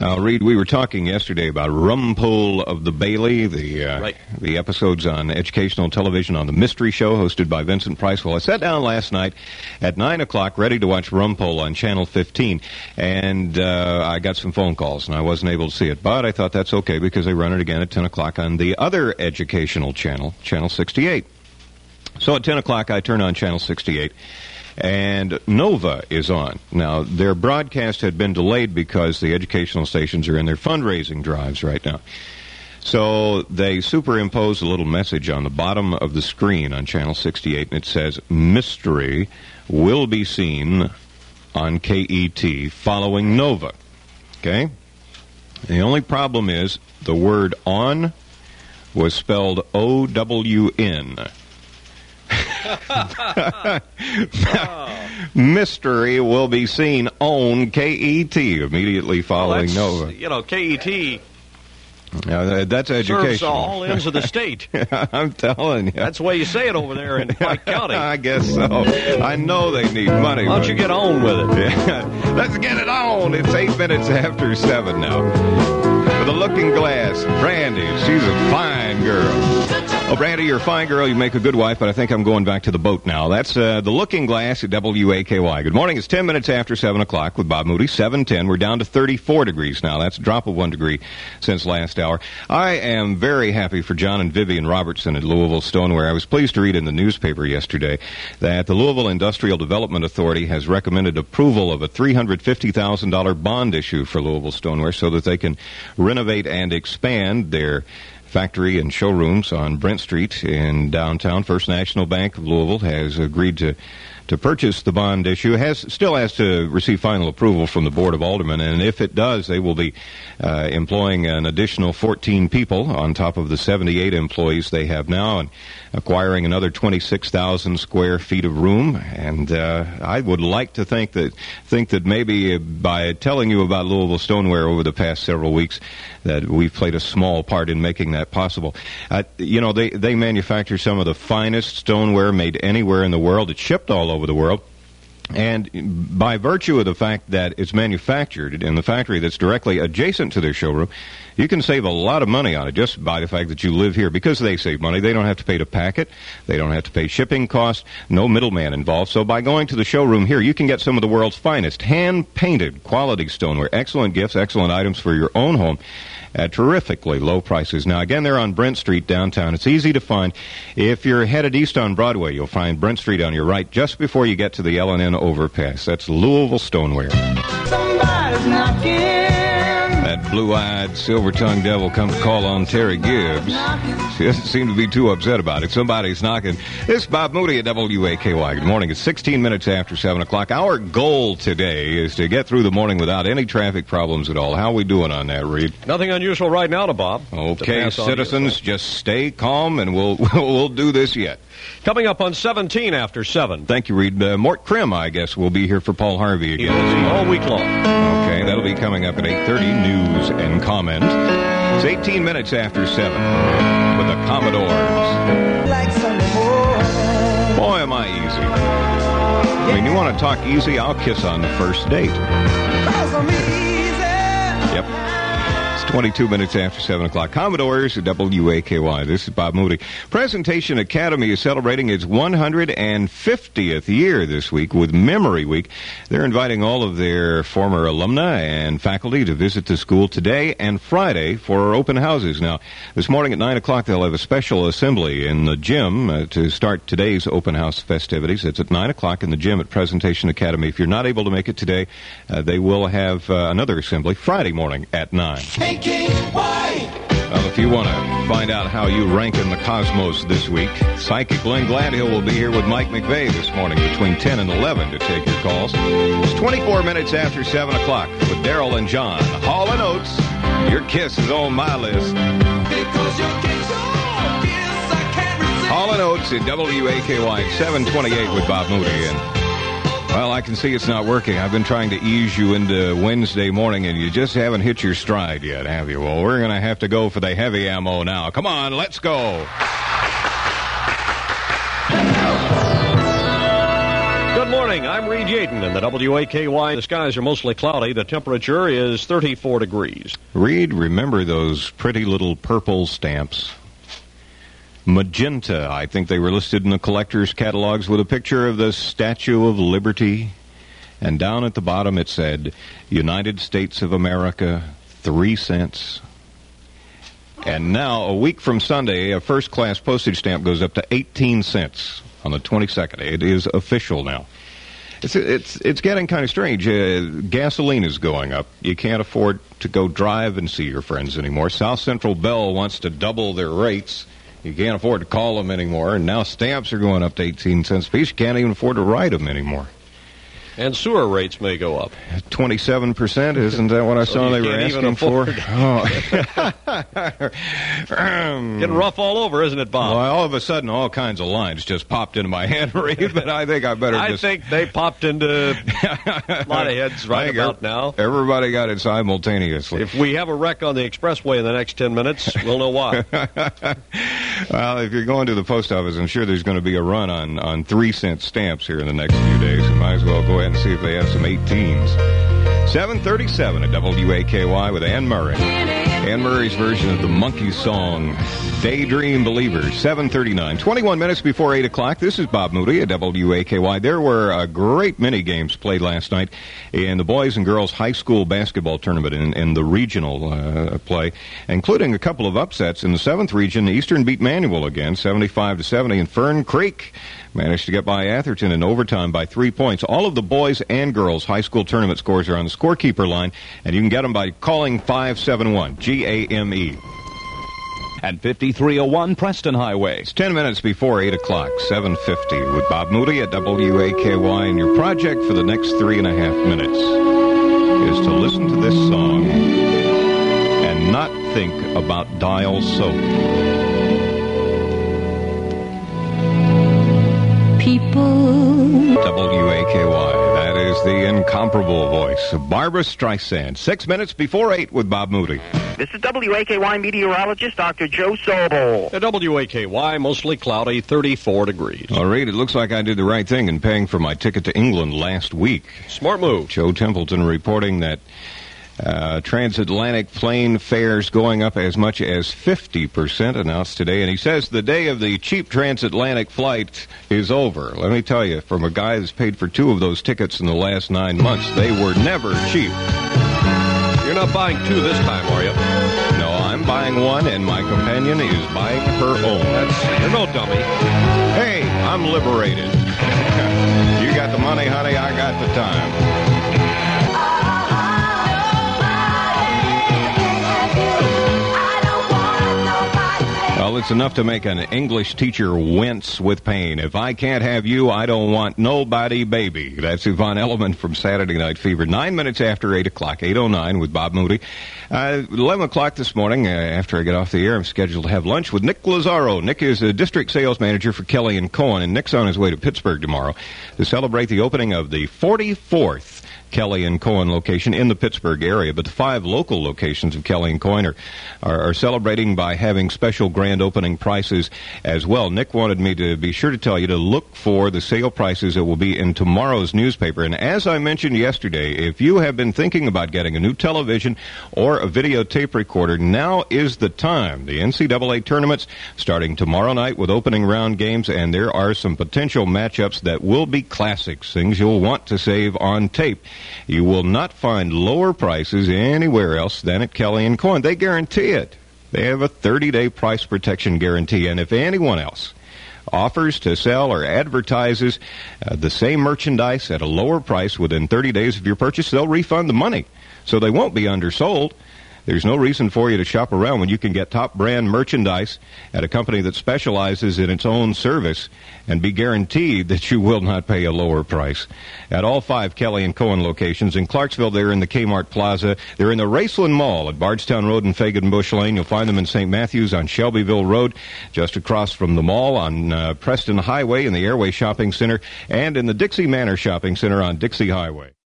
Reed, we were talking yesterday about Rumpole of the Bailey, the episodes on educational television on the Mystery Show hosted by Vincent Price. Well, I sat down last night at 9 o'clock ready to watch Rumpole on Channel 15, and I got some phone calls, and I wasn't able to see it. But I thought that's okay because they run it again at 10 o'clock on the other educational channel, Channel 68. So at 10 o'clock, I turn on Channel 68. And Nova is on. Now, their broadcast had been delayed because the educational stations are in their fundraising drives right now. So they superimpose a little message on the bottom of the screen on Channel 68, and it says, Mystery will be seen on KET following Nova. Okay? The only problem is the word on was spelled O-W-N. Mystery will be seen on KET immediately following Nova. You know, KET that's educational. Serves all ends of the state. I'm telling you. That's the way you say it over there in Pike County. I guess so. I know they need money. Why don't you get on with it? Yeah. Let's get it on. It's 8 minutes after 7 now. With a looking glass, Brandy. She's a fine girl. Oh, Brandy, you're a fine girl. You make a good wife, but I think I'm going back to the boat now. That's the Looking Glass at WAKY. Good morning. It's 10 minutes after 7 o'clock with Bob Moody. 7:10. We're down to 34 degrees now. That's a drop of 1 degree since last hour. I am very happy for John and Vivian Robertson at Louisville Stoneware. I was pleased to read in the newspaper yesterday that the Louisville Industrial Development Authority has recommended approval of a $350,000 bond issue for Louisville Stoneware so that they can renovate and expand their factory and showrooms on Brent Street in downtown. First National Bank of Louisville has agreed to purchase the bond issue. Still has to receive final approval from the Board of Aldermen, and if it does, they will be employing an additional 14 people on top of the 78 employees they have now, and acquiring another 26,000 square feet of room. And I would like to think that maybe by telling you about Louisville Stoneware over the past several weeks, that we've played a small part in making that possible. They manufacture some of the finest stoneware made anywhere in the world. It's shipped all over the world. And by virtue of the fact that it's manufactured in the factory that's directly adjacent to their showroom, you can save a lot of money on it just by the fact that you live here. Because they save money, they don't have to pay to pack it. They don't have to pay shipping costs. No middleman involved. So by going to the showroom here, you can get some of the world's finest hand-painted quality stoneware. Excellent gifts, excellent items for your own home at terrifically low prices. Now, again, they're on Brent Street downtown. It's easy to find. If you're headed east on Broadway, you'll find Brent Street on your right just before you get to the L&N overpass. That's Louisville Stoneware. Somebody's knocking. That blue-eyed, silver-tongued devil comes to call on Terry Gibbs. She doesn't seem to be too upset about it. Somebody's knocking. This is Bob Moody at WAKY. Good morning. It's 16 minutes after 7 o'clock. Our goal today is to get through the morning without any traffic problems at all. How are we doing on that, Reed? Nothing unusual right now to Bob. Okay, citizens, just stay calm, and we'll do this yet. Coming up on 17 after 7. Thank you, Reed. Mort Krim, I guess, will be here for Paul Harvey again. All week long. Okay, that'll be coming up at 8:30, news and comment. It's 18 minutes after 7 with the Commodores. Like Sunday morning. Boy, am I easy. I mean, you want to talk easy? I'll kiss on the first date. Yep. 22 minutes after 7 o'clock. Commodores at WAKY. This is Bob Moody. Presentation Academy is celebrating its 150th year this week with Memory Week. They're inviting all of their former alumni and faculty to visit the school today and Friday for open houses. Now, this morning at 9 o'clock, they'll have a special assembly in the gym to start today's open house festivities. It's at 9 o'clock in the gym at Presentation Academy. If you're not able to make it today, they will have another assembly Friday morning at 9. Well, if you want to find out how you rank in the cosmos this week, Psychic Glenn Gladhill will be here with Mike McVeigh this morning between 10 and 11 to take your calls. It's 24 minutes after 7 o'clock with Daryl and John. Hall & Oates, your kiss is on my list. Hall & Oates at WAKY 728 with Bob Moody. And well, I can see it's not working. I've been trying to ease you into Wednesday morning, and you just haven't hit your stride yet, have you? Well, we're going to have to go for the heavy ammo now. Come on, let's go. Good morning. I'm Reed Yaden in the WAKY. The skies are mostly cloudy. The temperature is 34 degrees. Reed, remember those pretty little purple stamps? Magenta, I think they were listed in the collector's catalogs with a picture of the Statue of Liberty. And down at the bottom it said, United States of America, 3 cents. And now, a week from Sunday, a first-class postage stamp goes up to 18 cents on the 22nd. It is official now. It's getting kind of strange. Gasoline is going up. You can't afford to go drive and see your friends anymore. South Central Bell wants to double their rates. You can't afford to call them anymore. And now stamps are going up to 18 cents a piece. You can't even afford to write them anymore. And sewer rates may go up. 27%, isn't that what I saw they were asking for? Getting rough all over, isn't it, Bob? Well, all of a sudden, all kinds of lines just popped into my head, Reed, but I think I better I think they popped into a lot of heads right about now. Everybody got it simultaneously. If we have a wreck on the expressway in the next 10 minutes, we'll know why. Well, if you're going to the post office, I'm sure there's going to be a run on 3-cent stamps here in the next few days. You might as well go ahead and see if they have some 18s. 7:37 at WAKY with Ann Murray. Ann Murray's version of the Monkey song, Daydream Believers. 7:39, 21 minutes before 8 o'clock. This is Bob Moody at WAKY. There were a great many games played last night in the boys and girls high school basketball tournament in the regional play, including a couple of upsets. In the 7th region, Eastern beat Manual again, 75-70, and Fern Creek managed to get by Atherton in overtime by 3 points. All of the boys and girls high school tournament scores are on the scorekeeper line, and you can get them by calling 571 GAME. At 5301 Preston Highway. It's 10 minutes before 8 o'clock, 7:50, with Bob Moody at WAKY, and your project for the next 3.5 minutes is to listen to this song and not think about Dial soap. People. WAKY. That is the incomparable voice of Barbara Streisand. 6 minutes before 8 with Bob Moody. This is WAKY meteorologist Dr. Joe Sobel. At WAKY, mostly cloudy, 34 degrees. All right, it looks like I did the right thing in paying for my ticket to England last week. Smart move. Joe Templeton reporting that transatlantic plane fares going up as much as 50% announced today. And he says the day of the cheap transatlantic flight is over. Let me tell you, from a guy that's paid for 2 of those tickets in the last 9 months, they were never cheap. You're not buying 2 this time, are you? No, I'm buying 1, and my companion is buying her own. You're no dummy. Hey, I'm liberated. You got the money, honey, I got the time. Well, it's enough to make an English teacher wince with pain. If I can't have you, I don't want nobody, baby. That's Yvonne Elliman from Saturday Night Fever. 9 minutes after 8 o'clock, 8:09 with Bob Moody. 11 o'clock this morning, after I get off the air, I'm scheduled to have lunch with Nick Lazaro. Nick is a district sales manager for Kelly & Cohen, and Nick's on his way to Pittsburgh tomorrow to celebrate the opening of the 44th Kelly & Cohen location in the Pittsburgh area. But the 5 local locations of Kelly & Cohen are celebrating by having special grand opening prices as well. Nick wanted me to be sure to tell you to look for the sale prices that will be in tomorrow's newspaper. And as I mentioned yesterday, if you have been thinking about getting a new television or a videotape recorder, now is the time. The NCAA tournament's starting tomorrow night with opening round games, and there are some potential matchups that will be classics, things you'll want to save on tape. You will not find lower prices anywhere else than at Kelly & Cohen. They guarantee it. They have a 30-day price protection guarantee, and if anyone else offers to sell or advertises the same merchandise at a lower price within 30 days of your purchase, they'll refund the money. So they won't be undersold. There's no reason for you to shop around when you can get top brand merchandise at a company that specializes in its own service and be guaranteed that you will not pay a lower price. At all 5 Kelly & Cohen locations in Clarksville, they're in the Kmart Plaza. They're in the Raceland Mall at Bardstown Road and Fagan Bush Lane. You'll find them in St. Matthews on Shelbyville Road, just across from the mall on Preston Highway in the Airway Shopping Center, and in the Dixie Manor Shopping Center on Dixie Highway.